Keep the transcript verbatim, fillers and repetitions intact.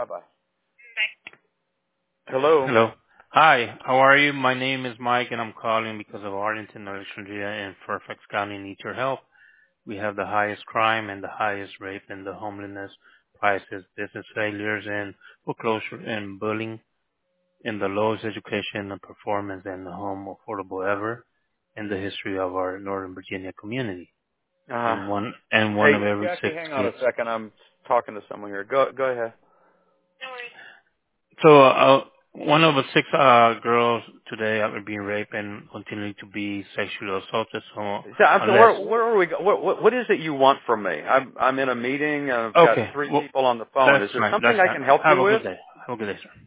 bye. Hello. Hello. Hi, how are you? My name is Mike, and I'm calling because of Arlington, Alexandria, and Fairfax County need your help. We have the highest crime and the highest rape and the homelessness prices, business failures and foreclosure and bullying, and the lowest education and performance and the home affordable ever in the history of our Northern Virginia community. Uh, And one and one of hey, every Jackie, six hang on a kids. second. I'm talking to someone here. Go, go ahead. So, uh, one of the six uh, girls today are being raped and continuing to be sexually assaulted. So, So, I'm so unless where, where are we? Go, what, what, what is it you want from me? I'm, I'm in a meeting. And I've got okay, three well, people on the phone. that's Is there fine. something That's I fine. can help Have you a with? good day. Have a good day, sir.